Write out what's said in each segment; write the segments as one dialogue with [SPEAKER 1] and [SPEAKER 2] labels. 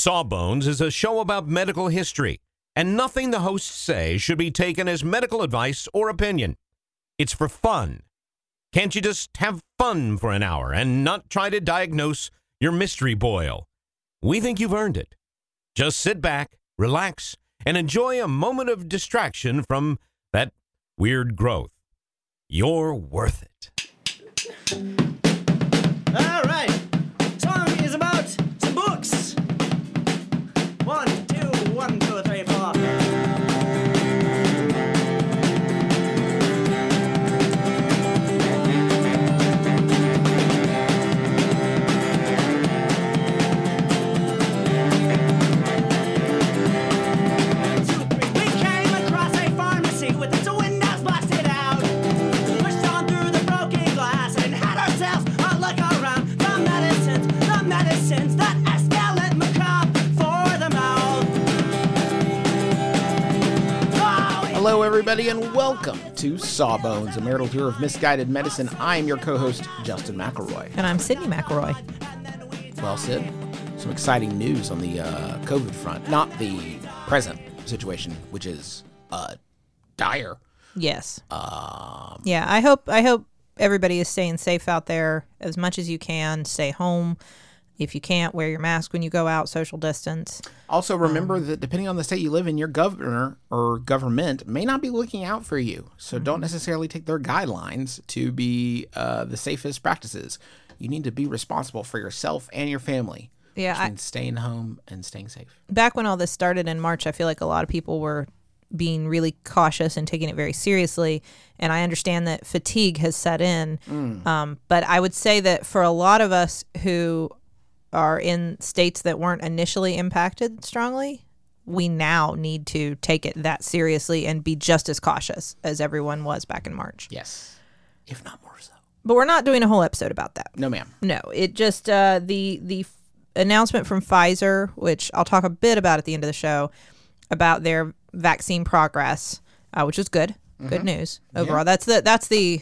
[SPEAKER 1] Sawbones is a show about medical history, and nothing the hosts say should be taken as medical advice or opinion. It's for fun. Can't you just have fun for an hour and not try to diagnose your mystery boil? We think you've earned it. Just sit back, relax, and enjoy a moment of distraction from that weird growth. You're worth it.
[SPEAKER 2] All right. Song is about some books. 1, 2, 1, 2, 3, 4.
[SPEAKER 3] Hello, everybody, and welcome to Sawbones, a marital tour of misguided medicine. I'm your co-host, Justin McElroy.
[SPEAKER 4] And I'm Sydney McElroy.
[SPEAKER 3] Well, Sid, some exciting news on the COVID front. Not the present situation, which is dire.
[SPEAKER 4] Yes. Yeah, I hope everybody is staying safe out there as much as you can. Stay home. If you can't, wear your mask when you go out, social distance.
[SPEAKER 3] Also, remember that depending on the state you live in, your governor or government may not be looking out for you. So don't necessarily take their guidelines to be the safest practices. You need to be responsible for yourself and your family.
[SPEAKER 4] Yeah,
[SPEAKER 3] which means staying home and staying safe.
[SPEAKER 4] Back when all this started in March, I feel like a lot of people were being really cautious and taking it very seriously. And I understand that fatigue has set in. But I would say that for a lot of us who are in states that weren't initially impacted strongly, we now need to take it that seriously and be just as cautious as everyone was back in March.
[SPEAKER 3] Yes, if not more so.
[SPEAKER 4] But we're not doing a whole episode about that.
[SPEAKER 3] No, ma'am.
[SPEAKER 4] No, it just the announcement from Pfizer, which I'll talk a bit about at the end of the show, about their vaccine progress, which is good. Good news overall. Yeah. That's the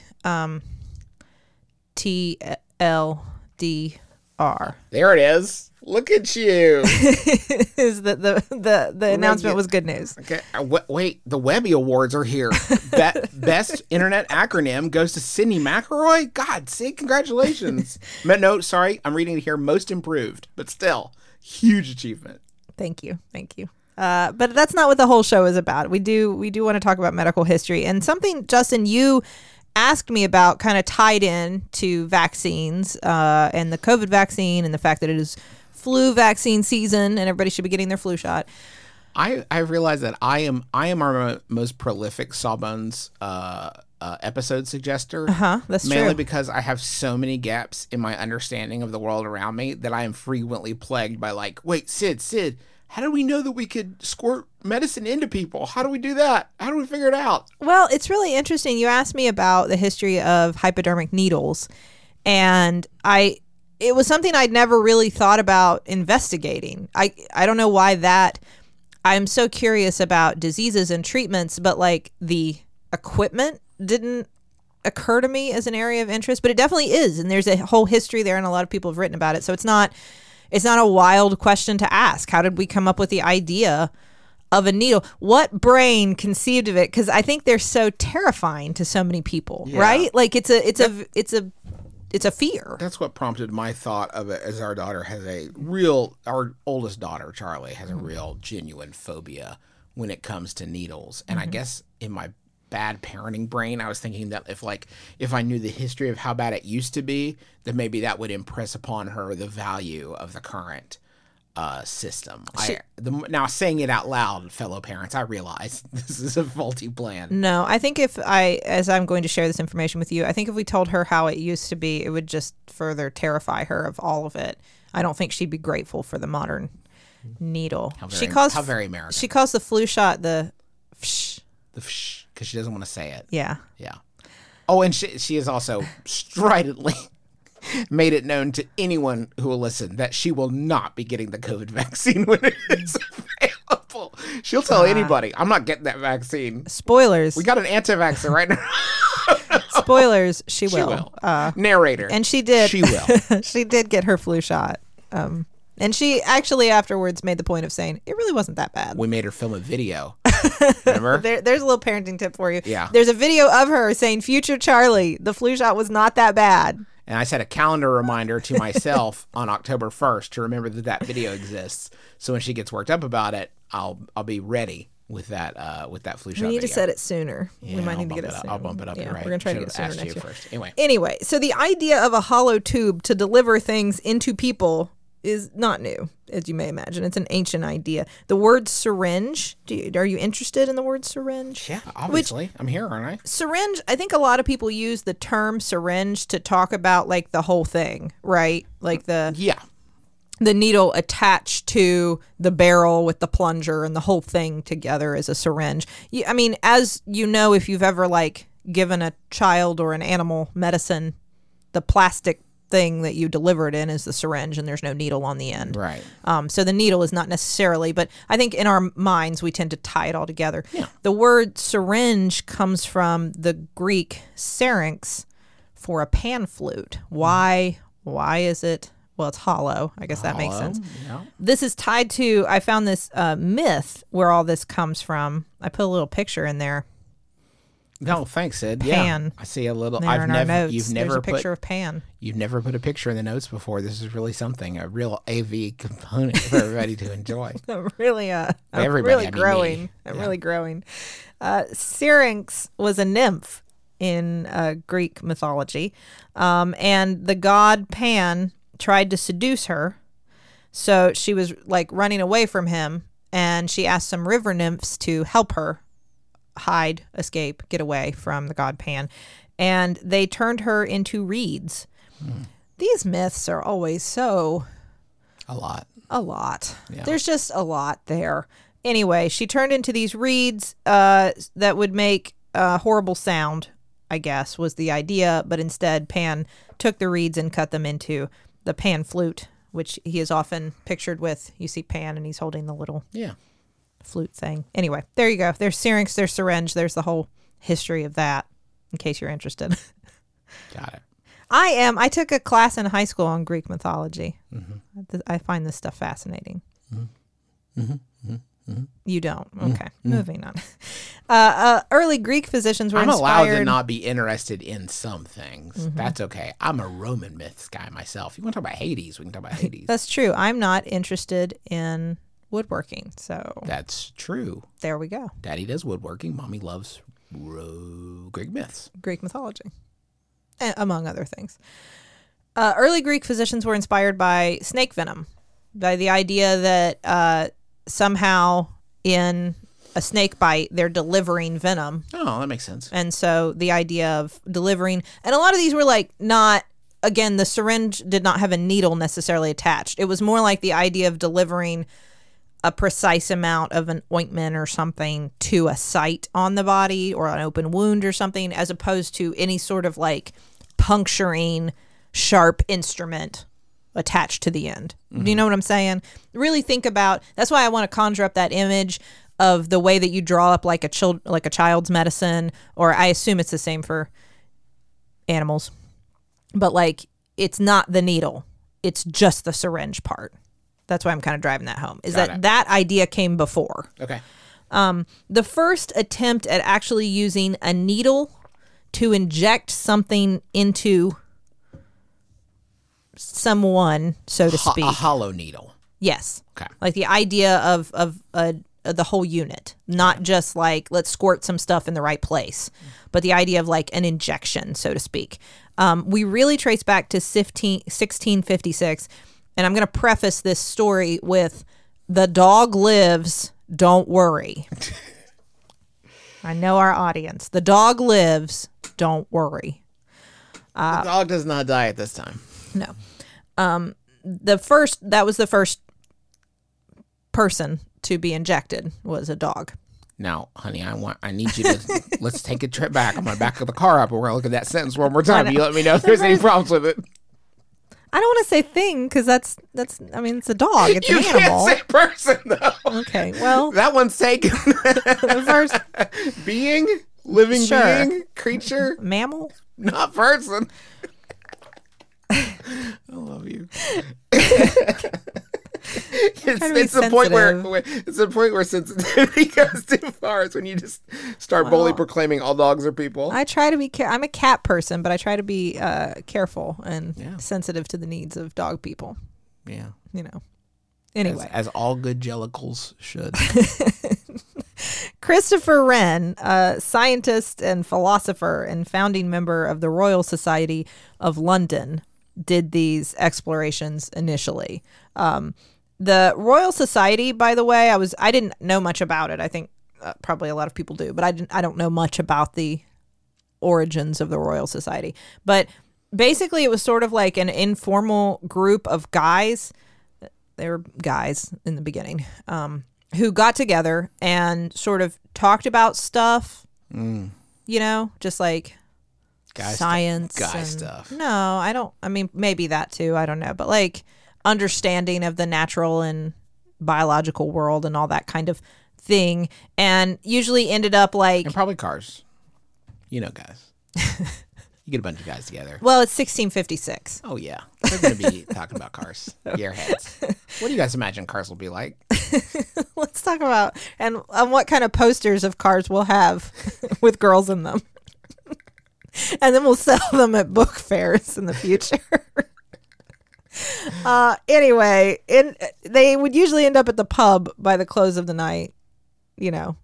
[SPEAKER 4] TLDR.
[SPEAKER 3] There it is. Look at you.
[SPEAKER 4] Is that the announcement was good news.
[SPEAKER 3] Okay. Wait, the Webby Awards are here. Best internet acronym goes to Sydney McElroy. God, Sid, congratulations. No, sorry, I'm reading it here. Most improved, but still, huge achievement.
[SPEAKER 4] Thank you. But that's not what the whole show is about. We do want to talk about medical history, and something, Justin, you asked me about kind of tied in to vaccines and the COVID vaccine and the fact that it is flu vaccine season and everybody should be getting their flu shot.
[SPEAKER 3] I realized that I am our most prolific Sawbones episode suggester.
[SPEAKER 4] That's
[SPEAKER 3] mainly
[SPEAKER 4] true.
[SPEAKER 3] Because I have so many gaps in my understanding of the world around me that I am frequently plagued by like, wait, Sid, how do we know that we could squirt medicine into people? How do we do that? How do we figure it out?
[SPEAKER 4] Well, it's really interesting. You asked me about the history of hypodermic needles, and it was something I'd never really thought about investigating. I don't know why that. I'm so curious about diseases and treatments, but like the equipment didn't occur to me as an area of interest, but it definitely is. And there's a whole history there, and a lot of people have written about it. So it's not a wild question to ask. How did we come up with the idea of a needle? What brain conceived of it? Because I think they're so terrifying to so many people, right? Like it's a fear.
[SPEAKER 3] That's what prompted my thought of it, as our oldest daughter, Charlie, has a real genuine phobia when it comes to needles. And I guess in my bad parenting brain, I was thinking that if I knew the history of how bad it used to be, then maybe that would impress upon her the value of the current system. Now, saying it out loud, fellow parents, I realize this is a faulty plan.
[SPEAKER 4] No, I think as I'm going to share this information with you, I think if we told her how it used to be, it would just further terrify her of all of it. I don't think she'd be grateful for the modern needle.
[SPEAKER 3] How very American.
[SPEAKER 4] She calls the flu shot the fsh.
[SPEAKER 3] The fsh, because she doesn't want to say it.
[SPEAKER 4] Yeah.
[SPEAKER 3] Yeah. Oh, and she has also stridently made it known to anyone who will listen that she will not be getting the COVID vaccine when it is available. She'll tell anybody, I'm not getting that vaccine.
[SPEAKER 4] Spoilers.
[SPEAKER 3] We got an anti-vaxxer right now.
[SPEAKER 4] Spoilers, she will.
[SPEAKER 3] Narrator.
[SPEAKER 4] And she did.
[SPEAKER 3] She will.
[SPEAKER 4] She did get her flu shot. And she actually afterwards made the point of saying it really wasn't that bad.
[SPEAKER 3] We made her film a video. Remember?
[SPEAKER 4] There's a little parenting tip for you.
[SPEAKER 3] Yeah.
[SPEAKER 4] There's a video of her saying, "Future Charlie, the flu shot was not that bad."
[SPEAKER 3] And I set a calendar reminder to myself on October 1st to remember that video exists. So when she gets worked up about it, I'll be ready with that flu shot.
[SPEAKER 4] We need to
[SPEAKER 3] video.
[SPEAKER 4] set it sooner.
[SPEAKER 3] Yeah,
[SPEAKER 4] we might
[SPEAKER 3] I'll
[SPEAKER 4] need to get
[SPEAKER 3] bump
[SPEAKER 4] it
[SPEAKER 3] up.
[SPEAKER 4] sooner.
[SPEAKER 3] I'll bump it up.
[SPEAKER 4] Yeah,
[SPEAKER 3] You're right.
[SPEAKER 4] we're gonna try to get it
[SPEAKER 3] Should've
[SPEAKER 4] sooner
[SPEAKER 3] asked
[SPEAKER 4] next
[SPEAKER 3] you
[SPEAKER 4] year.
[SPEAKER 3] first.
[SPEAKER 4] Anyway, so the idea of a hollow tube to deliver things into people is not new, as you may imagine. It's an ancient idea. The word syringe, are you interested in the word syringe?
[SPEAKER 3] Yeah, obviously. I'm here, aren't I?
[SPEAKER 4] Syringe, I think a lot of people use the term syringe to talk about like the whole thing, right? Like the needle attached to the barrel with the plunger and the whole thing together is a syringe. I mean, as you know, if you've ever like given a child or an animal medicine, the plastic thing that you deliver it in is the syringe and there's no needle on the end.
[SPEAKER 3] Right.
[SPEAKER 4] So the needle is not necessarily, but I think in our minds we tend to tie it all together.
[SPEAKER 3] Yeah.
[SPEAKER 4] The word syringe comes from the Greek syrinx for a pan flute. Why is it? Well, it's hollow. I guess that makes sense.
[SPEAKER 3] Yeah.
[SPEAKER 4] This is tied to, I found this myth where all this comes from. I put a little picture in there.
[SPEAKER 3] No, thanks, Sid.
[SPEAKER 4] Pan.
[SPEAKER 3] Yeah. I see a little.
[SPEAKER 4] There in our notes.
[SPEAKER 3] You've
[SPEAKER 4] There's
[SPEAKER 3] never
[SPEAKER 4] a picture
[SPEAKER 3] put
[SPEAKER 4] of Pan.
[SPEAKER 3] You've never put a picture in the notes before. This is really something, a real AV component for everybody to enjoy.
[SPEAKER 4] I'm really,
[SPEAKER 3] Everybody,
[SPEAKER 4] really
[SPEAKER 3] I mean
[SPEAKER 4] growing.
[SPEAKER 3] me.
[SPEAKER 4] I'm
[SPEAKER 3] Yeah.
[SPEAKER 4] really growing. Syrinx was a nymph in Greek mythology, and the god Pan tried to seduce her. So she was like running away from him, and she asked some river nymphs to help her hide, escape, get away from the god Pan, and they turned her into reeds. These myths are always so
[SPEAKER 3] A lot.
[SPEAKER 4] Yeah. There's just a lot there. Anyway, she turned into these reeds that would make a horrible sound, I guess, was the idea. But instead, Pan took the reeds and cut them into the pan flute, which he is often pictured with. You see Pan and he's holding the little flute thing. Anyway, there you go. There's syrinx, there's syringe, there's the whole history of that, in case you're interested.
[SPEAKER 3] Got it.
[SPEAKER 4] I took a class in high school on Greek mythology. I find this stuff fascinating. You don't? Okay. Moving on. Early Greek physicians were
[SPEAKER 3] I'm
[SPEAKER 4] inspired.
[SPEAKER 3] allowed to not be interested in some things. That's okay. I'm a Roman myths guy myself. You want to talk about Hades? We can talk about Hades.
[SPEAKER 4] That's true. I'm not interested in woodworking. So
[SPEAKER 3] That's true.
[SPEAKER 4] there we go.
[SPEAKER 3] Daddy does woodworking. Mommy loves Greek myths.
[SPEAKER 4] Greek mythology, among other things. Early Greek physicians were inspired by snake venom, by the idea that somehow in a snake bite, they're delivering venom.
[SPEAKER 3] Oh, that makes sense.
[SPEAKER 4] And so the idea of delivering, and a lot of these were like not, again, the syringe did not have a needle necessarily attached. It was more like the idea of delivering a precise amount of an ointment or something to a site on the body or an open wound or something, as opposed to any sort of like puncturing sharp instrument attached to the end. Do you know what I'm saying? Really think about, that's why I want to conjure up that image of the way that you draw up like a child's medicine, or I assume it's the same for animals, but like it's not the needle, it's just the syringe part. That's why I'm kind of driving that home, is that idea came before.
[SPEAKER 3] Okay.
[SPEAKER 4] The first attempt at actually using a needle to inject something into someone, so to speak.
[SPEAKER 3] A hollow needle.
[SPEAKER 4] Yes.
[SPEAKER 3] Okay.
[SPEAKER 4] Like the idea of the whole unit, not just like let's squirt some stuff in the right place, but the idea of like an injection, so to speak. We really trace back to 1656, and I'm going to preface this story with "The dog lives, don't worry." I know our audience. The dog lives, don't worry.
[SPEAKER 3] The dog does not die at this time.
[SPEAKER 4] No. That was the first person to be injected was a dog.
[SPEAKER 3] Now, honey, I need you to let's take a trip back. I'm gonna back the car up and we're gonna look at that sentence one more time. You let me know if there's any problems with it.
[SPEAKER 4] I don't want to say thing because that's I mean it's a dog. It's
[SPEAKER 3] You
[SPEAKER 4] an animal.
[SPEAKER 3] can't say person though.
[SPEAKER 4] Okay, well
[SPEAKER 3] That one's taken.
[SPEAKER 4] the first
[SPEAKER 3] Being, living
[SPEAKER 4] Sure.
[SPEAKER 3] being, creature,
[SPEAKER 4] mammal.
[SPEAKER 3] not person. I love you. It's the point where sensitivity goes too far. It's when you just start boldly proclaiming all dogs are people.
[SPEAKER 4] I try to be. I'm a cat person, but I try to be careful and sensitive to the needs of dog people.
[SPEAKER 3] Yeah.
[SPEAKER 4] You know. Anyway,
[SPEAKER 3] as all good jellicles should.
[SPEAKER 4] Christopher Wren, a scientist and philosopher and founding member of the Royal Society of London, did these explorations initially. The Royal Society, by the way, I didn't know much about it. I think probably a lot of people do, but I don't know much about the origins of the Royal Society. But basically, it was sort of like an informal group of guys. They were guys in the beginning, who got together and sort of talked about stuff, you know, just like science.
[SPEAKER 3] Stuff.
[SPEAKER 4] No, I mean, maybe that too. I don't know. But like understanding of the natural and biological world and all that kind of thing. And usually ended up like...
[SPEAKER 3] And probably cars. You know, guys. You get a bunch of guys together.
[SPEAKER 4] Well, it's 1656.
[SPEAKER 3] Oh, yeah. They're going to be talking about cars. Airheads. What do you guys imagine cars will be like?
[SPEAKER 4] Let's talk about and what kind of posters of cars we'll have with girls in them. And then we'll sell them at book fairs in the future. Anyway, they would usually end up at the pub by the close of the night. You know,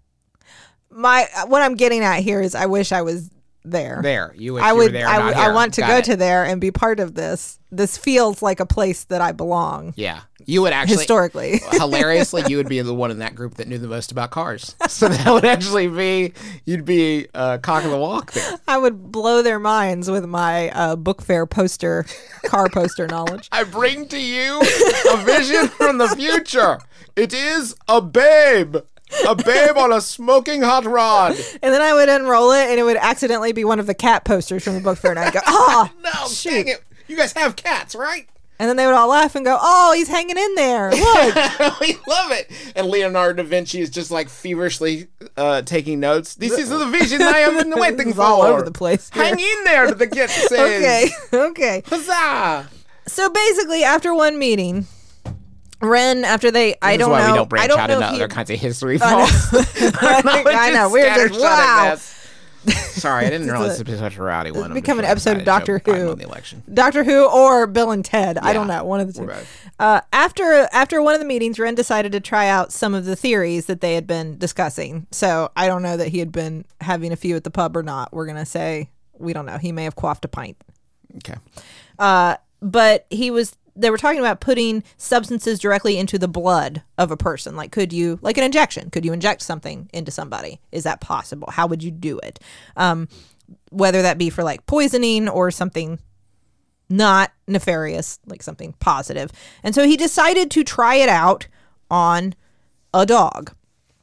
[SPEAKER 4] what I'm getting at here is I wish I was there.
[SPEAKER 3] You wish you were there.
[SPEAKER 4] I want to go to there and be part of this. This feels like a place that I belong.
[SPEAKER 3] Yeah. You would actually
[SPEAKER 4] historically
[SPEAKER 3] hilariously you would be the one in that group that knew the most about cars. So that would actually be you'd be cock of the walk there.
[SPEAKER 4] I would blow their minds with my book fair car poster knowledge.
[SPEAKER 3] I bring to you a vision from the future. It is a babe. A babe on a smoking hot rod.
[SPEAKER 4] And then I would unroll it, and it would accidentally be one of the cat posters from the book fair. And I'd go,
[SPEAKER 3] no,
[SPEAKER 4] shoot.
[SPEAKER 3] Dang it. You guys have cats, right?
[SPEAKER 4] And then they would all laugh and go, oh, he's hanging in there. Look.
[SPEAKER 3] We love it. And Leonardo da Vinci is just like feverishly taking notes. This is the vision I have been waiting for.
[SPEAKER 4] All over the place. Here.
[SPEAKER 3] Hang in there, the kid says.
[SPEAKER 4] Okay.
[SPEAKER 3] Huzzah.
[SPEAKER 4] So basically, after one meeting... Wren, after they,
[SPEAKER 3] I don't know. Why we don't branch out into other kinds of history faults.
[SPEAKER 4] I know. We're just, wow.
[SPEAKER 3] Sorry, I didn't realize this was such a rowdy one.
[SPEAKER 4] It's become an episode of Doctor Who.
[SPEAKER 3] On the election.
[SPEAKER 4] Doctor Who or Bill and Ted. Yeah, I don't know. One of the two. After one of the meetings, Wren decided to try out some of the theories that they had been discussing. So I don't know that he had been having a few at the pub or not. We're going to say, we don't know. He may have quaffed a pint.
[SPEAKER 3] Okay.
[SPEAKER 4] But they were talking about putting substances directly into the blood of a person. Like, like an injection, could you inject something into somebody? Is that possible? How would you do it? Whether that be for like poisoning or something not nefarious, like something positive. And so he decided to try it out on a dog.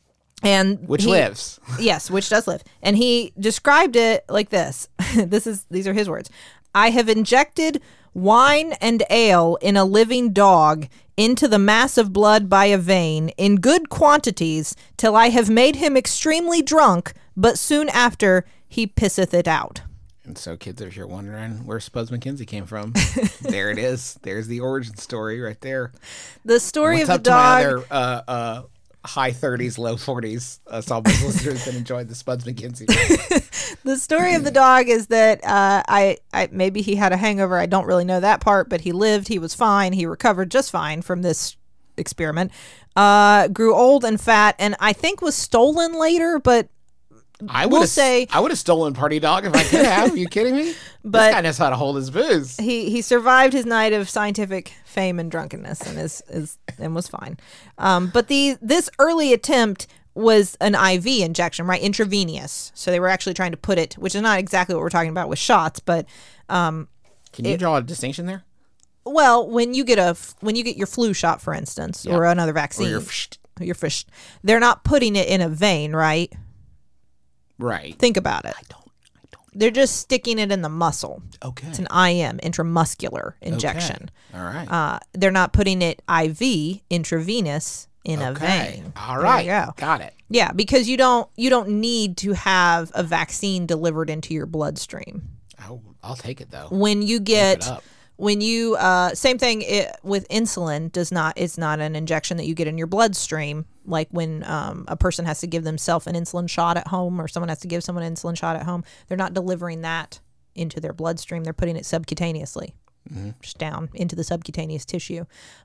[SPEAKER 3] Which lives.
[SPEAKER 4] Yes, which does live. And he described it like this. These are his words. I have injected wine and ale in a living dog into the mass of blood by a vein in good quantities till I have made him extremely drunk, but soon after he pisseth it out.
[SPEAKER 3] And so, kids, if you're wondering where Spuds MacKenzie came from, there it is. There's the origin story right there.
[SPEAKER 4] The story
[SPEAKER 3] What's
[SPEAKER 4] of the dog.
[SPEAKER 3] To my other, high 30s, low 40s Sawbones listeners that enjoyed the Spuds MacKenzie.
[SPEAKER 4] The story of the dog is that I maybe he had a hangover. I don't really know that part, but he lived. He was fine. He recovered just fine from this experiment. Grew old and fat, and I think was stolen later. But I would have
[SPEAKER 3] stolen Party Dog if I could have. Are you kidding me?
[SPEAKER 4] But
[SPEAKER 3] this guy knows how to hold his booze.
[SPEAKER 4] He survived his night of scientific fame and drunkenness, and was fine. But this early attempt was an IV injection, right? Intravenous. So they were actually trying to put it, which is not exactly what we're talking about with shots, but
[SPEAKER 3] can you draw a distinction there?
[SPEAKER 4] Well, when you get your flu shot, for instance, or another vaccine,
[SPEAKER 3] or
[SPEAKER 4] your fish, they're not putting it in a vein, right?
[SPEAKER 3] Right.
[SPEAKER 4] Think about it.
[SPEAKER 3] I don't.
[SPEAKER 4] They're just sticking it in the muscle.
[SPEAKER 3] Okay.
[SPEAKER 4] It's an IM, intramuscular injection.
[SPEAKER 3] Okay. All right.
[SPEAKER 4] They're not putting it IV, intravenous, in a vein.
[SPEAKER 3] All right.
[SPEAKER 4] There you go.
[SPEAKER 3] Got it.
[SPEAKER 4] Yeah, because you don't need to have a vaccine delivered into your bloodstream.
[SPEAKER 3] I'll take it though.
[SPEAKER 4] When you get when you same thing with insulin, it's not an injection that you get in your bloodstream, like when a person has to give themselves an insulin shot at home, or someone has to give someone an insulin shot at home. They're not delivering that into their bloodstream. They're putting it subcutaneously, just down into the subcutaneous tissue.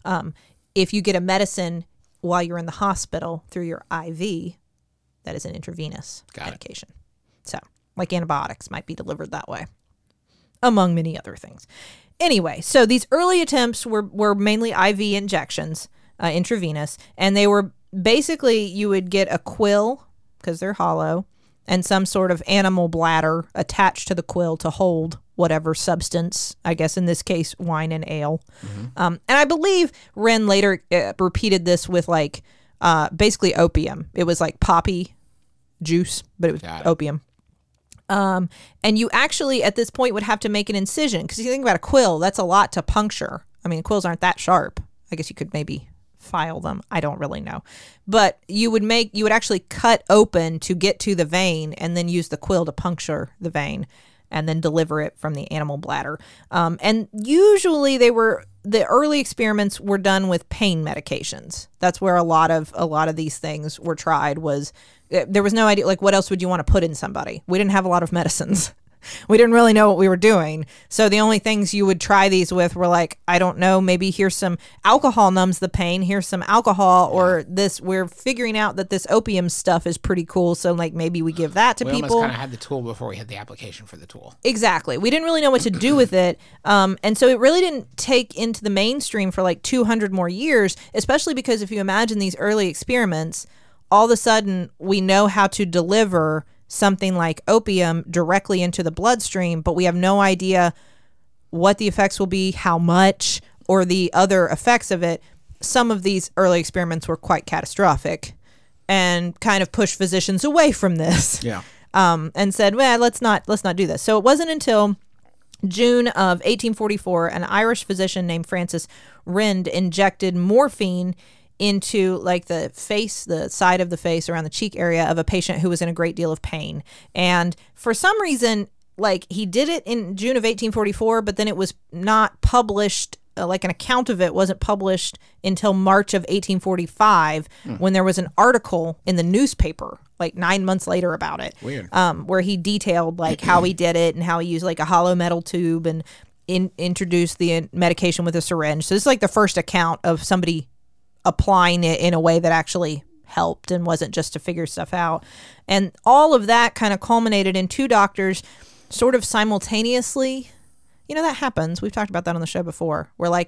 [SPEAKER 4] If you get a medicine while you're in the hospital through your IV, that is an intravenous medication. So, like antibiotics might be delivered that way, among many other things. Anyway, so these early attempts were mainly IV injections, intravenous, and they were basically, you would get a quill, because they're hollow, and some sort of animal bladder attached to the quill to hold whatever substance, I guess in this case, wine and ale. And I believe Wren later repeated this with like basically opium. It was like poppy juice, but it was opium. And you actually, at this point, would have to make an incision, because if you think about a quill, that's a lot to puncture. I mean, quills aren't that sharp. I guess you could maybe file them. I don't really know. But you would actually cut open to get to the vein, and then use the quill to puncture the vein, and then deliver it from the animal bladder. And usually the early experiments were done with pain medications. That's where a lot of these things were tried. There was no idea, like, what else would you want to put in somebody? We didn't have a lot of medicines. We didn't really know what we were doing. So the only things you would try these with were like, I don't know, maybe here's some alcohol numbs the pain. Here's some alcohol, or this, we're figuring out that this opium stuff is pretty cool. So like maybe we give that to people.
[SPEAKER 3] We almost kind of had the tool before we had the application for the tool.
[SPEAKER 4] Exactly. We didn't really know what to do with it. And so it really didn't take into the mainstream for like 200 more years, especially because if you imagine these early experiments, all of a sudden we know how to deliver something like opium directly into the bloodstream, but we have no idea what the effects will be, how much, or the other effects of it. Some of these early experiments were quite catastrophic and kind of pushed physicians away from this.
[SPEAKER 3] Yeah.
[SPEAKER 4] And said, well, let's not do this. So it wasn't until June of 1844, an Irish physician named Francis Rinde injected morphine into like the face, the side of the face around the cheek area of a patient who was in a great deal of pain. And for some reason, like, he did it in June of 1844, but then it was not published, like an account of it wasn't published until March of 1845, when there was an article in the newspaper like 9 months later about it.
[SPEAKER 3] Weird.
[SPEAKER 4] Where he detailed like how he did it and how he used like a hollow metal tube and introduced the medication with a syringe. So this is like the first account of somebody applying it in a way that actually helped and wasn't just to figure stuff out. And all of that kind of culminated in two doctors sort of simultaneously. You know, that happens. We've talked about that on the show before, where like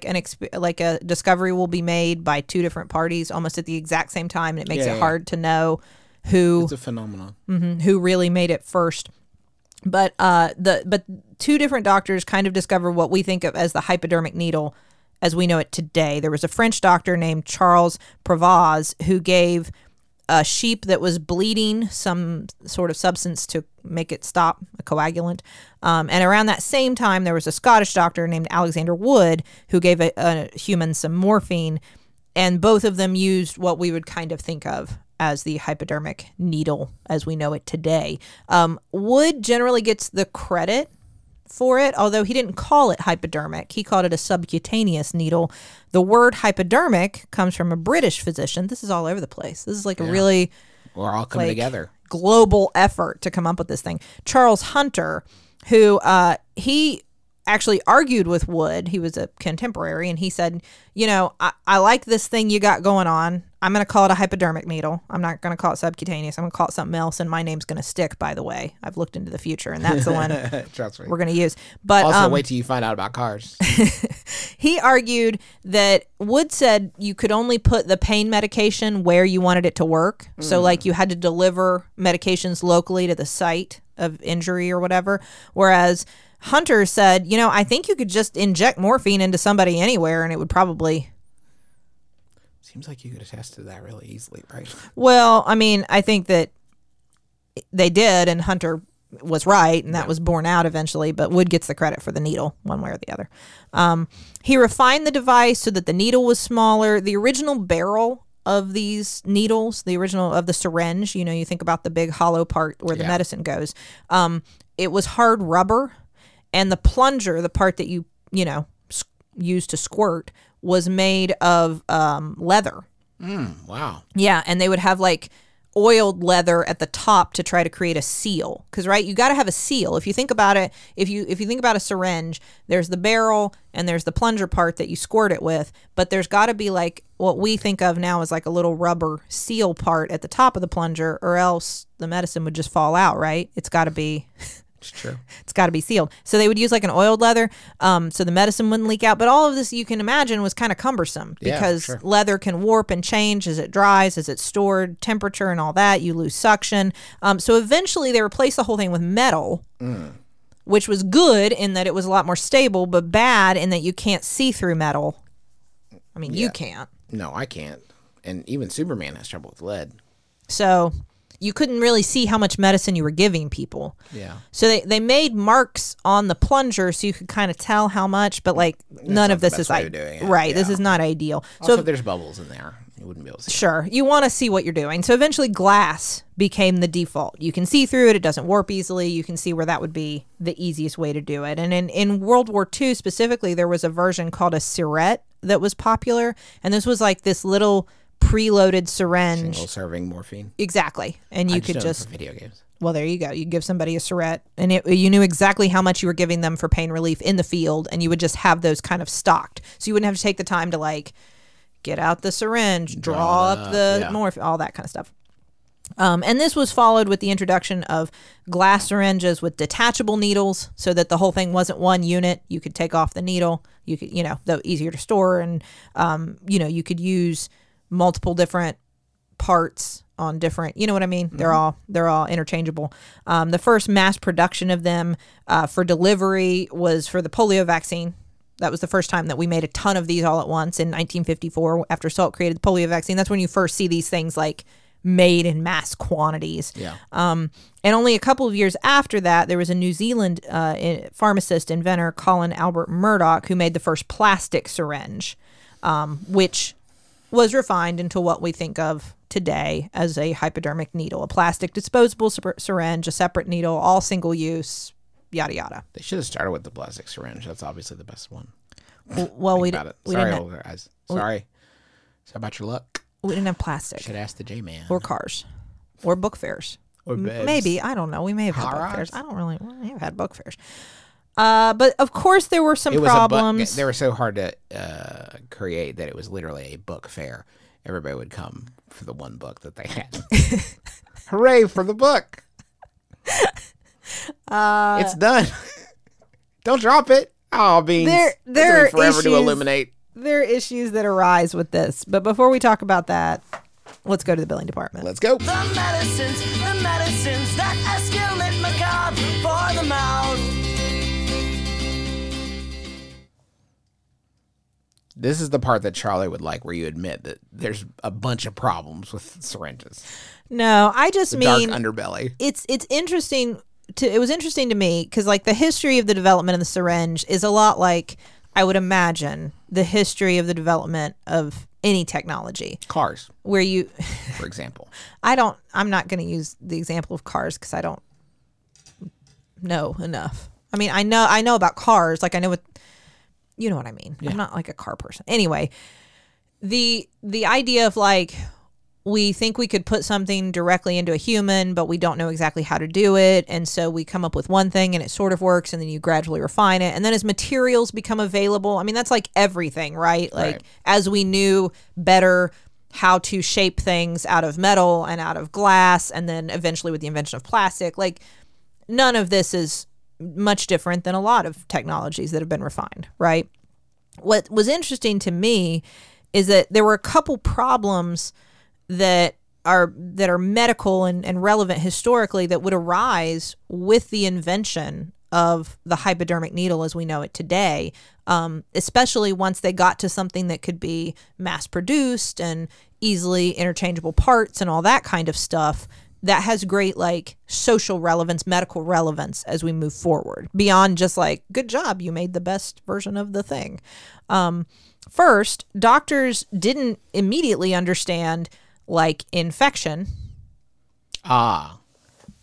[SPEAKER 4] a discovery will be made by two different parties almost at the exact same time, and it makes it hard to know who.
[SPEAKER 3] It's a phenomenon.
[SPEAKER 4] Who really made it first. But two different doctors kind of discovered what we think of as the hypodermic needle as we know it today. There was a French doctor named Charles Prévost who gave a sheep that was bleeding some sort of substance to make it stop, a coagulant. And around that same time, there was a Scottish doctor named Alexander Wood who gave a human some morphine. And both of them used what we would kind of think of as the hypodermic needle as we know it today. Wood generally gets the credit for it, although he didn't call it hypodermic. He called it a subcutaneous needle. The word hypodermic comes from a British physician. This is all over the place. This is like a really
[SPEAKER 3] We're all coming together.
[SPEAKER 4] Global effort to come up with this thing. Charles Hunter, who he actually argued with Wood. He was a contemporary, and he said, you know, I like this thing you got going on. I'm going to call it a hypodermic needle. I'm not going to call it subcutaneous. I'm going to call it something else, and my name's going to stick, by the way. I've looked into the future, and that's the one we're going to use. But
[SPEAKER 3] also, wait till you find out about cars.
[SPEAKER 4] He argued that Wood said you could only put the pain medication where you wanted it to work. So, like, you had to deliver medications locally to the site of injury or whatever, whereas Hunter said, you know, I think you could just inject morphine into somebody anywhere and it would probably...
[SPEAKER 3] Seems like you could attest to that really easily, right?
[SPEAKER 4] Well, I mean, I think that they did, and Hunter was right, and that was borne out eventually, but Wood gets the credit for the needle, one way or the other. He refined the device so that the needle was smaller. The original barrel of these needles, the original of the syringe, you know, you think about the big hollow part where the medicine goes, it was hard rubber. And the plunger, the part that you know, used to squirt was made of leather.
[SPEAKER 3] Wow.
[SPEAKER 4] Yeah, and they would have like oiled leather at the top to try to create a seal. Because right, you got to have a seal. If you think about it, if you think about a syringe, there's the barrel and there's the plunger part that you squirt it with, but there's got to be like what we think of now as like a little rubber seal part at the top of the plunger, or else the medicine would just fall out. Right? It's got to be.
[SPEAKER 3] It's true.
[SPEAKER 4] It's got to be sealed. So they would use like an oiled leather, so the medicine wouldn't leak out. But all of this, you can imagine, was kind of cumbersome because
[SPEAKER 3] sure.
[SPEAKER 4] leather can warp and change as it dries, as it's stored, temperature and all that. You lose suction. So eventually they replaced the whole thing with metal, which was good in that it was a lot more stable, but bad in that you can't see through metal. I mean, you can't.
[SPEAKER 3] No, I can't. And even Superman has trouble with lead.
[SPEAKER 4] So you couldn't really see how much medicine you were giving people.
[SPEAKER 3] Yeah.
[SPEAKER 4] So they made marks on the plunger so you could kind of tell how much, but like none of
[SPEAKER 3] not the
[SPEAKER 4] this is
[SPEAKER 3] best way of doing it.
[SPEAKER 4] right. This
[SPEAKER 3] Yeah.
[SPEAKER 4] is not ideal.
[SPEAKER 3] Also,
[SPEAKER 4] So
[SPEAKER 3] if there's bubbles in there, you wouldn't be able to see.
[SPEAKER 4] sure, you want to see what you're doing. So eventually glass became the default. You can see through it. It doesn't warp easily. You can see where that would be the easiest way to do it. And in World War II specifically, there was a version called a Syrette that was popular. And this was like this little preloaded syringe.
[SPEAKER 3] Single serving morphine.
[SPEAKER 4] Exactly. And you
[SPEAKER 3] I
[SPEAKER 4] could
[SPEAKER 3] know them
[SPEAKER 4] just
[SPEAKER 3] for video games.
[SPEAKER 4] well, there you go. You give somebody a Syrette, and you knew exactly how much you were giving them for pain relief in the field, and you would just have those kind of stocked. So you wouldn't have to take the time to like get out the syringe, draw up the morphine, all that kind of stuff. And this was followed with the introduction of glass syringes with detachable needles, so that the whole thing wasn't one unit. You could take off the needle. You could, they're easier to store, and you could use multiple different parts on different, you know what I mean? They're all interchangeable. The first mass production of them for delivery was for the polio vaccine. That was the first time that we made a ton of these all at once in 1954 after Salk created the polio vaccine. That's when you first see these things like made in mass quantities.
[SPEAKER 3] Yeah.
[SPEAKER 4] And only a couple of years after that, there was a New Zealand pharmacist, inventor, Colin Albert Murdoch, who made the first plastic syringe, which was refined into what we think of today as a hypodermic needle, a plastic disposable syringe, a separate needle, all single use, yada yada.
[SPEAKER 3] They should have started with the plastic syringe. That's obviously the best one.
[SPEAKER 4] Well, we
[SPEAKER 3] About it.
[SPEAKER 4] we
[SPEAKER 3] Sorry,
[SPEAKER 4] didn't
[SPEAKER 3] old guys. Sorry. Is that about your luck?
[SPEAKER 4] we didn't have plastic
[SPEAKER 3] Should ask the J-Man.
[SPEAKER 4] or cars or book fairs.
[SPEAKER 3] Or beds.
[SPEAKER 4] Maybe, I don't know. We may have had
[SPEAKER 3] Hot
[SPEAKER 4] book fairs.
[SPEAKER 3] rods?
[SPEAKER 4] We may have had book fairs. But of course, there were some
[SPEAKER 3] It was
[SPEAKER 4] problems.
[SPEAKER 3] they were so hard to create that it was literally a book fair. Everybody would come for the one book that they had. Hooray for the book! It's done. Don't drop it. Oh, beans.
[SPEAKER 4] There are
[SPEAKER 3] forever to
[SPEAKER 4] issues.
[SPEAKER 3] illuminate.
[SPEAKER 4] There are issues that arise with this. But before we talk about that, let's go to the billing department.
[SPEAKER 3] Let's go.
[SPEAKER 2] The medicines that escalate macabre for the mouth.
[SPEAKER 3] This is the part that Charlie would like, where you admit that there's a bunch of problems with syringes.
[SPEAKER 4] No, I just
[SPEAKER 3] The
[SPEAKER 4] mean
[SPEAKER 3] dark underbelly.
[SPEAKER 4] it's interesting it was interesting to me because like the history of the development of the syringe is a lot like I would imagine the history of the development of any technology
[SPEAKER 3] Cars,
[SPEAKER 4] where you
[SPEAKER 3] for example.
[SPEAKER 4] I'm not going to use the example of cars because I don't know enough. I mean, I know about cars, like I know what you know what I mean.
[SPEAKER 3] Yeah.
[SPEAKER 4] I'm not like a car person. Anyway, the idea of like we think we could put something directly into a human, but we don't know exactly how to do it. And so we come up with one thing and it sort of works, and then you gradually refine it. And then as materials become available, I mean, that's like everything, right? Like
[SPEAKER 3] Right.
[SPEAKER 4] as we knew better how to shape things out of metal and out of glass, and then eventually with the invention of plastic, like none of this is much different than a lot of technologies that have been refined, right? What was interesting to me is that there were a couple problems that are medical and relevant historically that would arise with the invention of the hypodermic needle as we know it today, especially once they got to something that could be mass produced and easily interchangeable parts and all that kind of stuff. That has great like social relevance, medical relevance as we move forward beyond just like, good job, you made the best version of the thing. First, doctors didn't immediately understand like infection.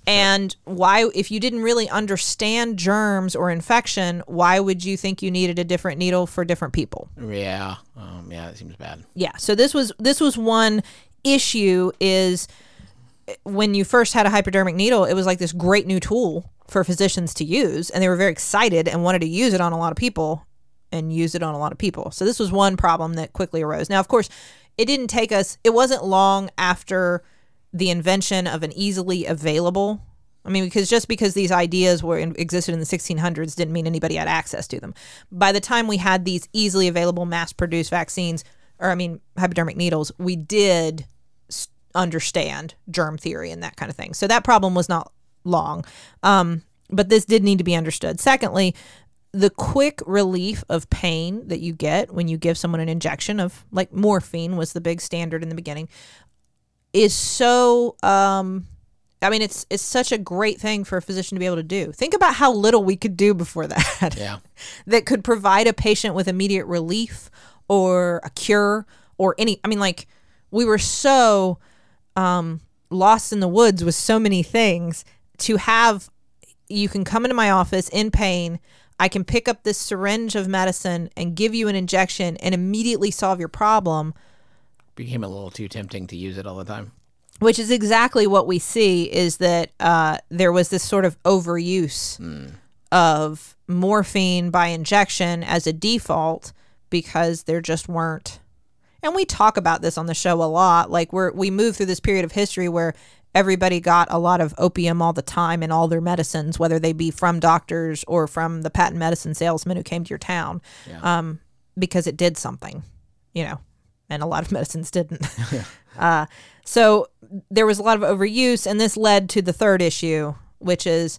[SPEAKER 4] And why, if you didn't really understand germs or infection, why would you think you needed a different needle for different people?
[SPEAKER 3] Yeah. Yeah, that seems bad.
[SPEAKER 4] Yeah. So this was one issue, is when you first had a hypodermic needle, it was like this great new tool for physicians to use, and they were very excited and wanted to use it on a lot of people and use it on a lot of people. So this was one problem that quickly arose. Now, of course, it wasn't long after the invention of an easily available, because these ideas existed in the 1600s didn't mean anybody had access to them. By the time we had these easily available mass-produced vaccines, hypodermic needles, we did understand germ theory and that kind of thing. So that problem was not long. But this did need to be understood. Secondly, the quick relief of pain that you get when you give someone an injection of, like, morphine was the big standard in the beginning, is so, it's such a great thing for a physician to be able to do. Think about how little we could do before that.
[SPEAKER 3] Yeah.
[SPEAKER 4] That could provide a patient with immediate relief or a cure or we were so lost in the woods with so many things. To have, you can come into my office in pain, I can pick up this syringe of medicine and give you an injection and immediately solve your problem.
[SPEAKER 3] Became a little too tempting to use it all the time.
[SPEAKER 4] Which is exactly what we see, is that there was this sort of overuse of morphine by injection as a default, because there just weren't. And we talk about this on the show a lot. Like, we move through this period of history where everybody got a lot of opium all the time in all their medicines, whether they be from doctors or from the patent medicine salesman who came to your town, because it did something, and a lot of medicines didn't. So there was a lot of overuse, and this led to the third issue, which is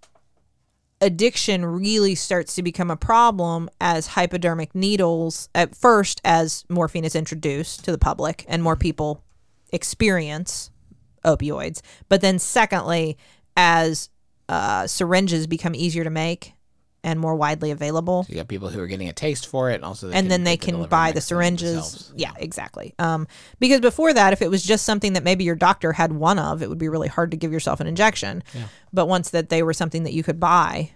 [SPEAKER 4] addiction really starts to become a problem as hypodermic needles, at first as morphine is introduced to the public and more people experience opioids, but then secondly, as syringes become easier to make and more widely available.
[SPEAKER 3] So you got people who are getting a taste for it, and also
[SPEAKER 4] they can buy the syringes. Yeah, exactly. Because before that, if it was just something that maybe your doctor had one of, it would be really hard to give yourself an injection. Yeah. But once that they were something that you could buy,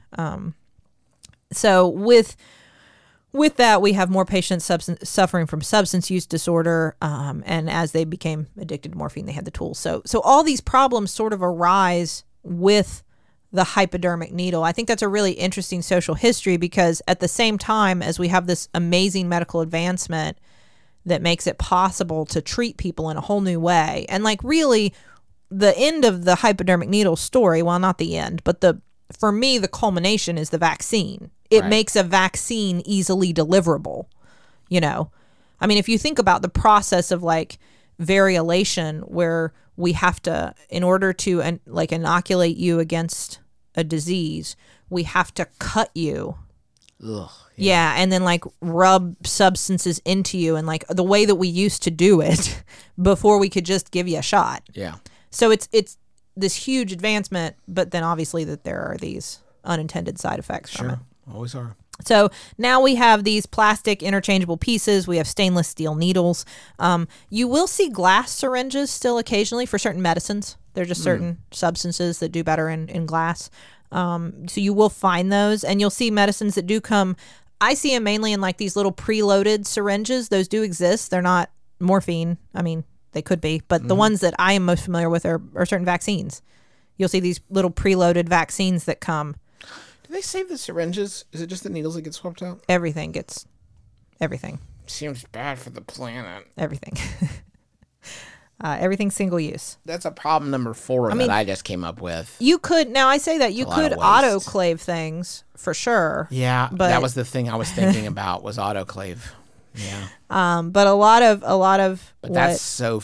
[SPEAKER 4] so with that, we have more patients suffering from substance use disorder, and as they became addicted to morphine, they had the tools. So all these problems sort of arise with the hypodermic needle. I think that's a really interesting social history, because at the same time as we have this amazing medical advancement that makes it possible to treat people in a whole new way, and really the end of the hypodermic needle story, well, not the end, but for me, the culmination is the vaccine. It makes a vaccine easily deliverable, if you think about the process of variolation, where we have to, in order to inoculate you against a disease, we have to cut you.
[SPEAKER 3] Ugh,
[SPEAKER 4] yeah, and then rub substances into you, and the way that we used to do it before we could just give you a shot.
[SPEAKER 3] Yeah.
[SPEAKER 4] So it's this huge advancement, but then obviously that there are these unintended side effects from it.
[SPEAKER 3] Always are.
[SPEAKER 4] So now we have these plastic interchangeable pieces. We have stainless steel needles. You will see glass syringes still occasionally for certain medicines. They're just certain substances that do better in glass. So you will find those, and you'll see medicines that do come. I see them mainly in these little preloaded syringes. Those do exist. They're not morphine. They could be, but the ones that I am most familiar with are certain vaccines. You'll see these little preloaded vaccines that come.
[SPEAKER 3] Do they save the syringes? Is it just the needles that get swapped out?
[SPEAKER 4] Everything gets everything.
[SPEAKER 3] Seems bad for the planet.
[SPEAKER 4] Everything. Everything's single use.
[SPEAKER 3] That's a problem number 4 that I just came up with.
[SPEAKER 4] You could, now I say that, you could autoclave things for sure.
[SPEAKER 3] Yeah, but that was the thing I was thinking about, was autoclave. Yeah.
[SPEAKER 4] But a lot of
[SPEAKER 3] But that's so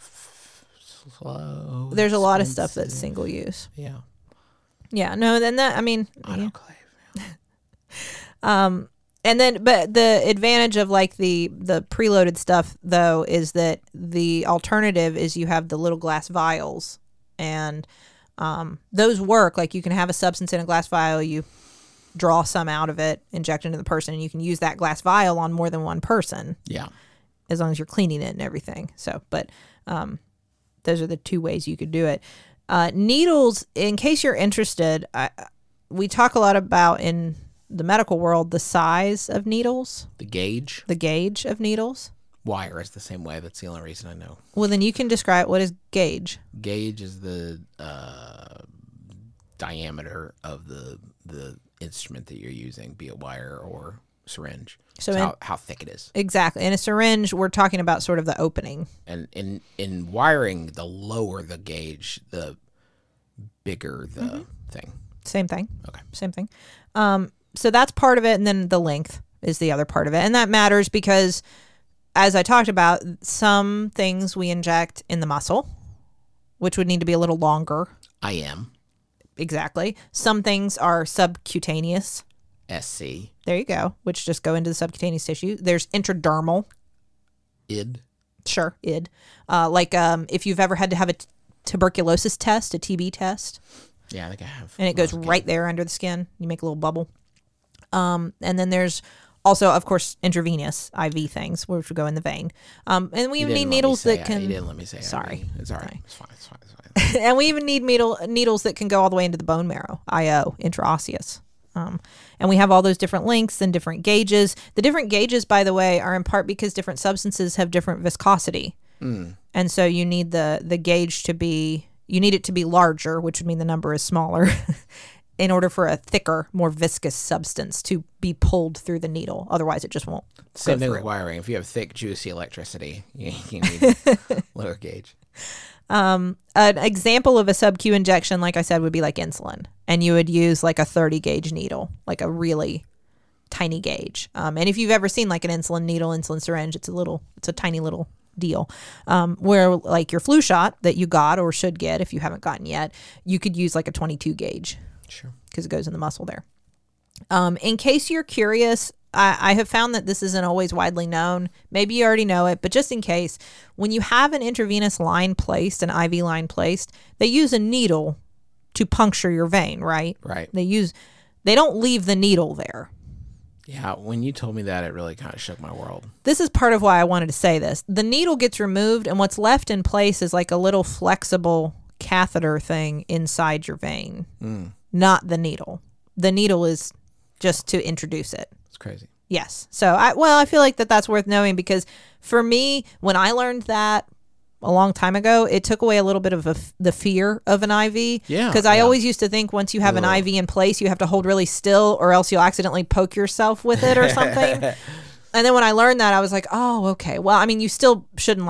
[SPEAKER 3] slow.
[SPEAKER 4] There's a lot of stuff that's single use.
[SPEAKER 3] Yeah.
[SPEAKER 4] Yeah, no, then that,
[SPEAKER 3] autoclave.
[SPEAKER 4] Yeah. And then, but the advantage of the preloaded stuff though is that the alternative is you have the little glass vials, and those work. You can have a substance in a glass vial, you draw some out of it, inject into the person, and you can use that glass vial on more than one person.
[SPEAKER 3] Yeah.
[SPEAKER 4] As long as you're cleaning it and everything. So, but those are the two ways you could do it. Needles, in case you're interested, we talk a lot about in the medical world the size of needles,
[SPEAKER 3] The gauge.
[SPEAKER 4] the gauge of needles.
[SPEAKER 3] Wire is the same way. That's the only reason I know.
[SPEAKER 4] Well, then you can describe what is gauge.
[SPEAKER 3] Gauge is the diameter of the instrument that you're using, be it wire or syringe.
[SPEAKER 4] So
[SPEAKER 3] It's how thick it is.
[SPEAKER 4] Exactly. In a syringe, we're talking about sort of the opening.
[SPEAKER 3] And in wiring, the lower the gauge, the bigger the thing.
[SPEAKER 4] Same thing.
[SPEAKER 3] Okay.
[SPEAKER 4] Same thing. So that's part of it, and then the length is the other part of it. And that matters because, as I talked about, some things we inject in the muscle, which would need to be a little longer.
[SPEAKER 3] I am.
[SPEAKER 4] Exactly. Some things are subcutaneous.
[SPEAKER 3] SC.
[SPEAKER 4] There you go, which just go into the subcutaneous tissue. There's intradermal.
[SPEAKER 3] ID.
[SPEAKER 4] Sure, id. If you've ever had to have a tuberculosis test, a TB test,
[SPEAKER 3] Yeah, I think I have.
[SPEAKER 4] and it goes right there under the skin. You make a little bubble. And then there's also, of course, intravenous IV things, which would go in the vein. And we even need needles that can.
[SPEAKER 3] You didn't let me say.
[SPEAKER 4] Sorry.
[SPEAKER 3] IV. It's all right.
[SPEAKER 4] Sorry.
[SPEAKER 3] It's fine. It's fine. It's fine.
[SPEAKER 4] And we even need needles that can go all the way into the bone marrow, IO, intraosseous. And we have all those different lengths and different gauges. The different gauges, by the way, are in part because different substances have different viscosity. And so you need the gauge to be, you need it to be larger, which would mean the number is smaller, in order for a thicker, more viscous substance to be pulled through the needle. Otherwise, it just won't
[SPEAKER 3] Same
[SPEAKER 4] go
[SPEAKER 3] thing
[SPEAKER 4] through.
[SPEAKER 3] with wiring. If you have thick, juicy electricity, you need lower gauge.
[SPEAKER 4] An example of a sub-Q injection, like I said, would be like insulin. And you would use like a 30 gauge needle, like a really tiny gauge. And if you've ever seen like an insulin needle, insulin syringe, it's a tiny little deal. Where like your flu shot that you got or should get if you haven't gotten yet, you could use like a 22 gauge.
[SPEAKER 3] Sure.
[SPEAKER 4] Because it goes in the muscle there. In case you're curious, I have found that this isn't always widely known. Maybe you already know it, but just in case, when you have an intravenous line placed, an IV line placed, they use a needle to puncture your vein, right?
[SPEAKER 3] Right.
[SPEAKER 4] They don't leave the needle there.
[SPEAKER 3] Yeah, when you told me that, it really kind of shook my world.
[SPEAKER 4] This is part of why I wanted to say this. The needle gets removed, and what's left in place is like a little flexible catheter thing inside your vein, not the needle. The needle is just to introduce it.
[SPEAKER 3] It's crazy.
[SPEAKER 4] Yes. So I feel like that's worth knowing because for me, when I learned that a long time ago, it took away a little bit of the fear of an IV.
[SPEAKER 3] Yeah,
[SPEAKER 4] Because I
[SPEAKER 3] yeah.
[SPEAKER 4] always used to think once you have an IV in place, you have to hold really still or else you'll accidentally poke yourself with it or something. And then when I learned that, I was like, oh, okay. Well, I mean, you still shouldn't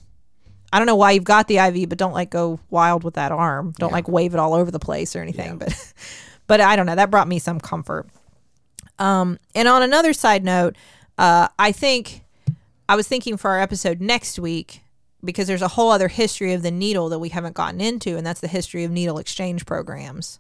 [SPEAKER 4] I don't know why you've got the IV, but don't go wild with that arm. Don't wave it all over the place or anything.
[SPEAKER 3] Yeah.
[SPEAKER 4] But I don't know. That brought me some comfort. And on another side note, I think I was thinking for our episode next week, because there's a whole other history of the needle that we haven't gotten into, and that's the history of needle exchange programs,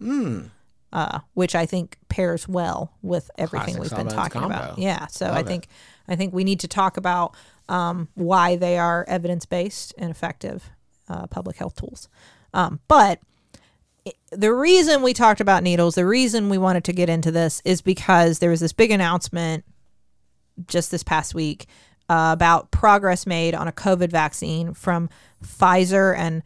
[SPEAKER 4] which I think pairs well with everything
[SPEAKER 3] Classic
[SPEAKER 4] we've been
[SPEAKER 3] Sawbones
[SPEAKER 4] talking about.
[SPEAKER 3] combo.
[SPEAKER 4] Yeah, so
[SPEAKER 3] Love
[SPEAKER 4] I think we need to talk about why they are evidence-based and effective public health tools. But the reason we talked about needles, the reason we wanted to get into this is because there was this big announcement just this past week about progress made on a COVID vaccine from Pfizer and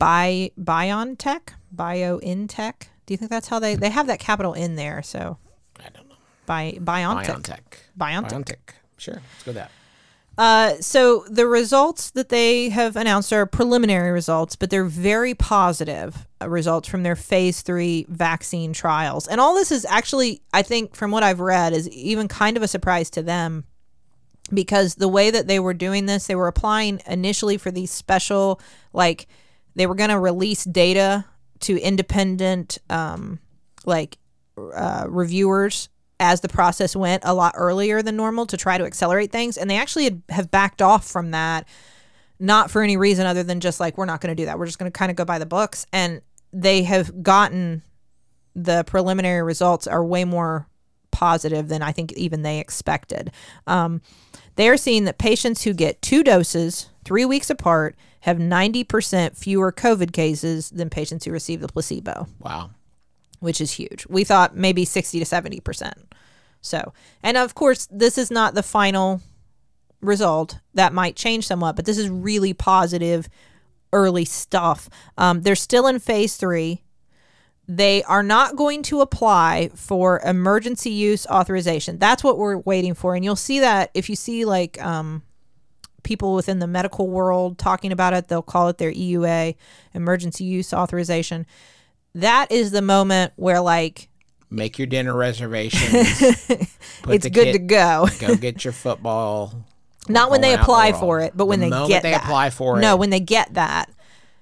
[SPEAKER 4] BioNTech. Do you think that's how they have that capital in there? So
[SPEAKER 3] I don't know.
[SPEAKER 4] BioNTech.
[SPEAKER 3] BioNTech. Sure. Let's go with that.
[SPEAKER 4] So the results that they have announced are preliminary results, but they're very positive results from their phase 3 vaccine trials. And all this is actually, I think, from what I've read, is even kind of a surprise to them, because the way that they were doing this, they were applying initially for these special, they were going to release data to independent, reviewers as the process went a lot earlier than normal to try to accelerate things. And they actually have backed off from that, not for any reason other than just we're not going to do that. We're just going to kind of go by the books. And they have gotten, the preliminary results are way more positive than I think even they expected. They are seeing that patients who get 2 doses 3 weeks apart have 90% fewer COVID cases than patients who receive the placebo.
[SPEAKER 3] Wow.
[SPEAKER 4] Which is huge. We thought maybe 60 to 70%. So, and of course, this is not the final result. That might change somewhat, but this is really positive early stuff. They're still in phase 3. They are not going to apply for emergency use authorization. That's what we're waiting for. And you'll see that if you see like people within the medical world talking about it, they'll call it their EUA, emergency use authorization. That is the moment where like
[SPEAKER 3] make your dinner reservations.
[SPEAKER 4] It's good to go.
[SPEAKER 3] Go get your football.
[SPEAKER 4] Not when they apply for it, but when they get that.
[SPEAKER 3] Apply for it.
[SPEAKER 4] No, when they get that.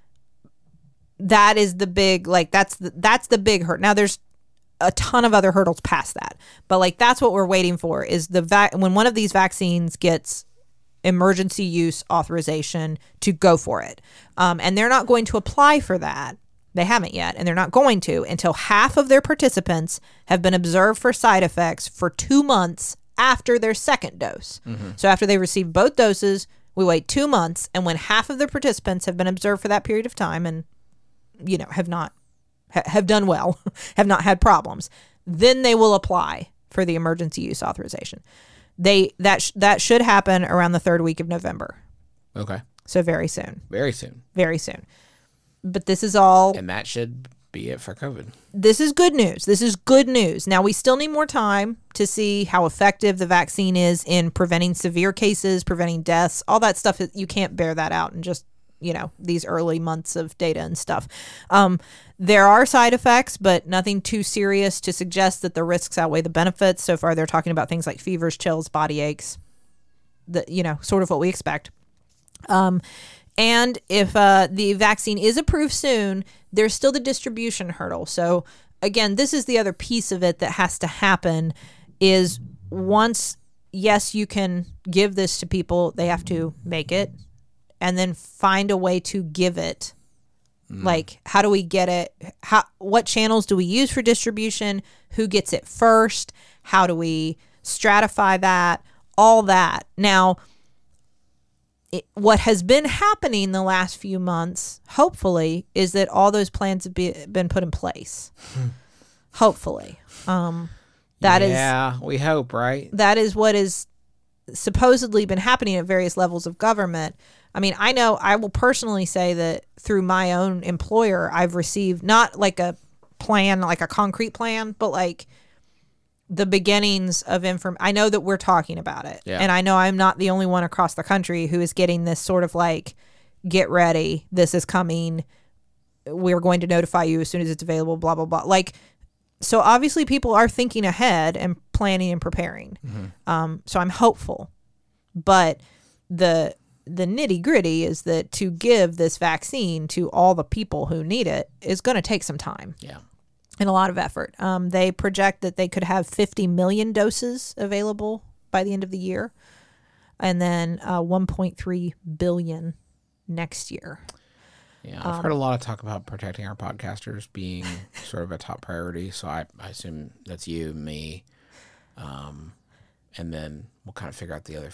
[SPEAKER 4] That is the big, like, that's the big hurt. Now, there's a ton of other hurdles past that. But, like, that's what we're waiting for is when one of these vaccines gets emergency use authorization to go for it. And they're not going to apply for that. They haven't yet. And they're not going to until half of their participants have been observed for side effects for 2 months after their second dose. Mm-hmm. So after they receive both doses, we wait 2 months. And when half of the participants have been observed for that period of time and have done well, have not had problems, then they will apply for the emergency use authorization. That should happen around the 3rd week of November.
[SPEAKER 3] Okay.
[SPEAKER 4] So very soon.
[SPEAKER 3] Very soon.
[SPEAKER 4] Very soon. But this is all...
[SPEAKER 3] And that should be it for COVID.
[SPEAKER 4] This is good news. This is good news. Now, we still need more time to see how effective the vaccine is in preventing severe cases, preventing deaths, all that stuff. You can't bear that out in just these early months of data and stuff. There are side effects, but nothing too serious to suggest that the risks outweigh the benefits. So far, they're talking about things like fevers, chills, body aches, sort of what we expect. And if the vaccine is approved soon, there's still the distribution hurdle. So again, this is the other piece of it that has to happen is once, yes, you can give this to people, they have to make it and then find a way to give it. Like, how do we get it? What channels do we use for distribution? Who gets it first? How do we stratify that? All that. Now, what has been happening the last few months, hopefully, is that all those plans have been put in place. Hopefully.
[SPEAKER 3] Yeah, we hope, right?
[SPEAKER 4] That is what is supposedly been happening at various levels of government. I mean, I know I will personally say that through my own employer, I've received not like a plan, like a concrete plan, but like the beginnings of information. I know that we're talking about it. Yeah. And I know I'm not the only one across the country who is getting this sort of like, get ready, this is coming, we're going to notify you as soon as it's available, blah, blah, blah. Like, so obviously people are thinking ahead and planning and preparing. Mm-hmm. So I'm hopeful. But the nitty gritty is that to give this vaccine to all the people who need it is going to take some time.
[SPEAKER 3] Yeah.
[SPEAKER 4] And a lot of effort. They project that they could have 50 million doses available by the end of the year, and then 1.3 billion next year.
[SPEAKER 3] Yeah, I've heard a lot of talk about protecting our podcasters being sort of a top priority. So I assume that's you, me, and then we'll kind of figure out the other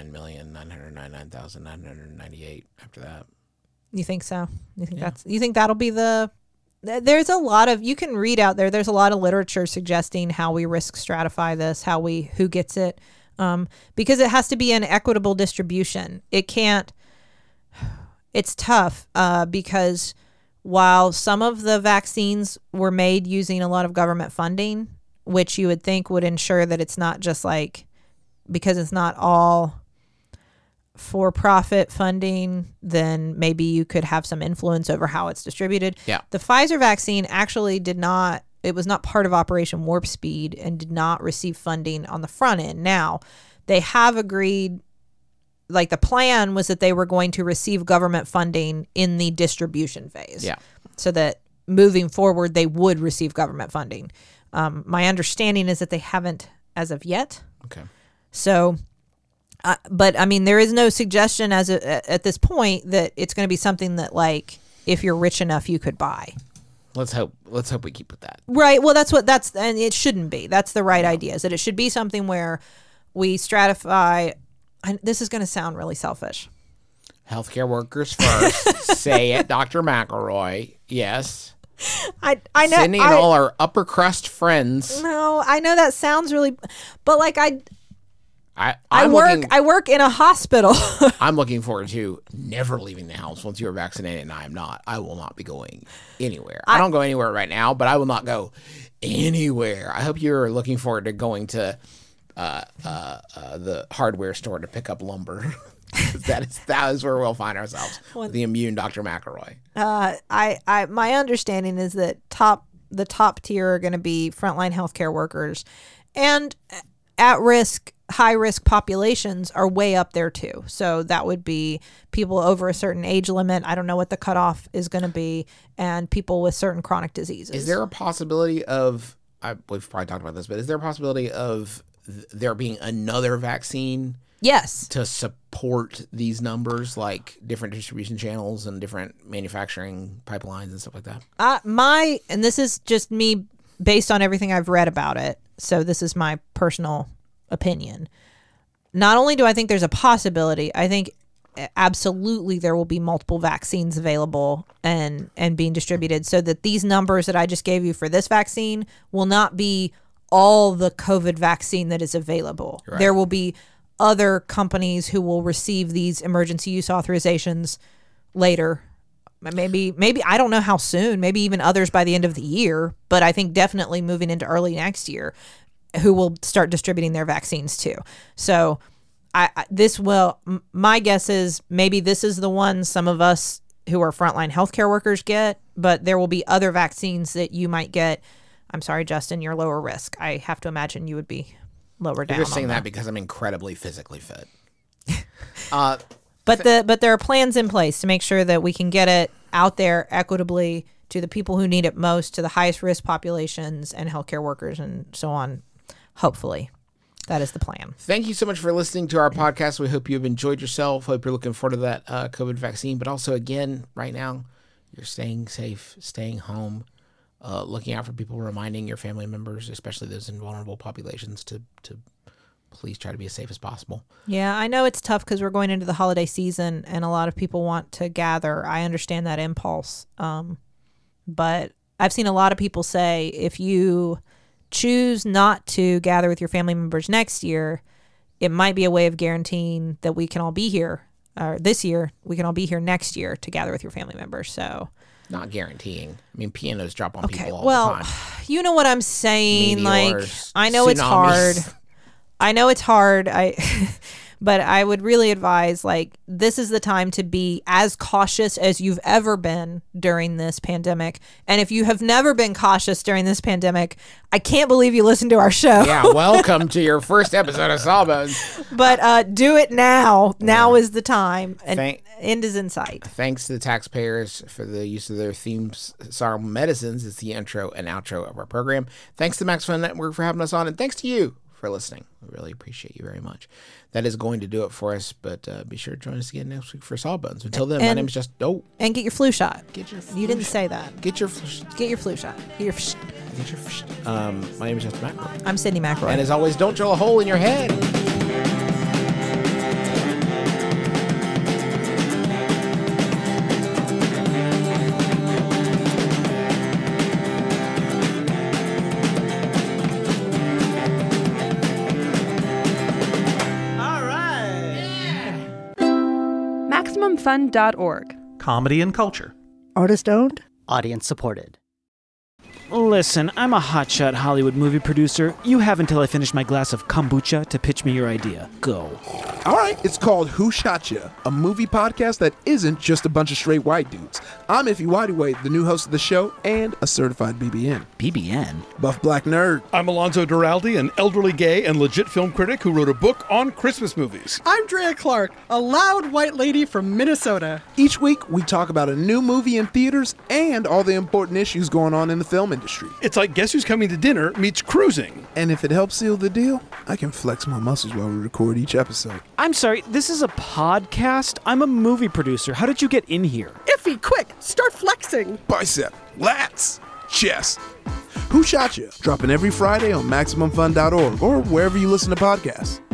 [SPEAKER 3] 49,999,998 after that.
[SPEAKER 4] You think so? You think that'll be the? There's a lot of, you can read out there, there's a lot of literature suggesting how we risk stratify this, who gets it, because it has to be an equitable distribution. It's tough because while some of the vaccines were made using a lot of government funding, which you would think would ensure that it's not just like, because it's not all for-profit funding, then maybe you could have some influence over how it's distributed.
[SPEAKER 3] Yeah.
[SPEAKER 4] The Pfizer vaccine actually it was not part of Operation Warp Speed and did not receive funding on the front end. Now, they have agreed, like the plan was that they were going to receive government funding in the distribution phase.
[SPEAKER 3] Yeah.
[SPEAKER 4] So that moving forward, they would receive government funding. My understanding is that they haven't as of yet.
[SPEAKER 3] Okay.
[SPEAKER 4] So... but I mean, there is no suggestion at this point that it's going to be something that, like, if you're rich enough, you could buy.
[SPEAKER 3] Let's hope we keep with that.
[SPEAKER 4] Right. Well, and it shouldn't be. That's the right idea, is that it should be something where we stratify. This is going to sound really selfish.
[SPEAKER 3] Healthcare workers first. Say it, Dr. McElroy. Yes.
[SPEAKER 4] I know.
[SPEAKER 3] Sydney and all our upper crust friends.
[SPEAKER 4] No, I know that sounds really, but like I I work in a hospital.
[SPEAKER 3] I'm looking forward to never leaving the house once you're vaccinated, and I am not. I will not be going anywhere. I don't go anywhere right now, but I will not go anywhere. I hope you're looking forward to going to the hardware store to pick up lumber. that is where we'll find ourselves. The immune Dr. McElroy.
[SPEAKER 4] My understanding is that the top tier are going to be frontline healthcare workers, and at-risk, high-risk populations are way up there too. So that would be people over a certain age limit. I don't know what the cutoff is going to be, and people with certain chronic diseases.
[SPEAKER 3] Is there a possibility of, we've probably talked about this, but is there a possibility of there being another vaccine?
[SPEAKER 4] Yes.
[SPEAKER 3] To support these numbers, like different distribution channels and different manufacturing pipelines and stuff like that?
[SPEAKER 4] And this is just me based on everything I've read about it. So this is my personal opinion. Not only do I think there's a possibility, I think absolutely there will be multiple vaccines available and being distributed, so that these numbers that I just gave you for this vaccine will not be all the COVID vaccine that is available. Right. There will be other companies who will receive these emergency use authorizations later. Maybe I don't know how soon, maybe even others by the end of the year, but I think definitely moving into early next year, who will start distributing their vaccines too. So my guess is maybe this is the one some of us who are frontline healthcare workers get, but there will be other vaccines that you might get. I'm sorry, Justin, you're lower risk. I have to imagine you would be lower down.
[SPEAKER 3] You're just saying that because I'm incredibly physically fit.
[SPEAKER 4] But there are plans in place to make sure that we can get it out there equitably to the people who need it most, to the highest risk populations and healthcare workers and so on. Hopefully, that is the plan.
[SPEAKER 3] Thank you so much for listening to our podcast. We hope you've enjoyed yourself. Hope you're looking forward to that COVID vaccine. But also, again, right now, you're staying safe, staying home, looking out for people, reminding your family members, especially those in vulnerable populations, to please try to be as safe as possible.
[SPEAKER 4] Yeah, I know it's tough because we're going into the holiday season and a lot of people want to gather. I understand that impulse. But I've seen a lot of people say if you choose not to gather with your family members next year, it might be a way of guaranteeing that we can all be here. Or this year, we can all be here next year to gather with your family members. So,
[SPEAKER 3] not guaranteeing. I mean, pianos drop on people all the time.
[SPEAKER 4] You know what I'm saying.
[SPEAKER 3] Meteors,
[SPEAKER 4] I know
[SPEAKER 3] tsunamis.
[SPEAKER 4] It's hard. I know it's hard. But I would really advise, this is the time to be as cautious as you've ever been during this pandemic. And if you have never been cautious during this pandemic, I can't believe you listened to our show.
[SPEAKER 3] Yeah, welcome to your first episode of Sawbones.
[SPEAKER 4] But do it now. Now is the time. And end is in sight.
[SPEAKER 3] Thanks to the taxpayers for the use of their themes, Sawbones Medicines. It's the intro and outro of our program. Thanks to Max Fun Network for having us on, and thanks to you for listening. We really appreciate you very much. That is going to do it for us, but be sure to join us again next week for Sawbones. Until then, my name is just
[SPEAKER 4] and get your flu shot.
[SPEAKER 3] You
[SPEAKER 4] didn't say that.
[SPEAKER 3] Get your flu shot.
[SPEAKER 4] Get your flu shot.
[SPEAKER 3] My name is Justin McElroy.
[SPEAKER 4] I'm Sydney McElroy.
[SPEAKER 3] And as always, don't drill a hole in your head.
[SPEAKER 5] MaximumFun.org.
[SPEAKER 6] Comedy and culture.
[SPEAKER 7] Artist owned.
[SPEAKER 8] Audience supported.
[SPEAKER 9] Listen, I'm a hotshot Hollywood movie producer. You have until I finish my glass of kombucha to pitch me your idea. Go.
[SPEAKER 10] All right, it's called Who Shot Ya?, a movie podcast that isn't just a bunch of straight white dudes. I'm Iffy Whitey, the new host of the show and a certified BBN.
[SPEAKER 8] BBN?
[SPEAKER 10] Buff Black Nerd.
[SPEAKER 6] I'm Alonzo Duralde, an elderly gay and legit film critic who wrote a book on Christmas movies.
[SPEAKER 7] I'm Drea Clark, a loud white lady from Minnesota.
[SPEAKER 10] Each week, we talk about a new movie in theaters and all the important issues going on in the film industry.
[SPEAKER 6] It's like Guess Who's Coming to Dinner meets cruising.
[SPEAKER 10] And if it helps seal the deal, I can flex my muscles while we record each episode.
[SPEAKER 9] I'm sorry, this is a podcast? I'm a movie producer. How did you get in here?
[SPEAKER 7] Iffy, quick, start flexing.
[SPEAKER 10] Bicep, lats, chest. Who Shot Ya? Dropping every Friday on MaximumFun.org or wherever you listen to podcasts.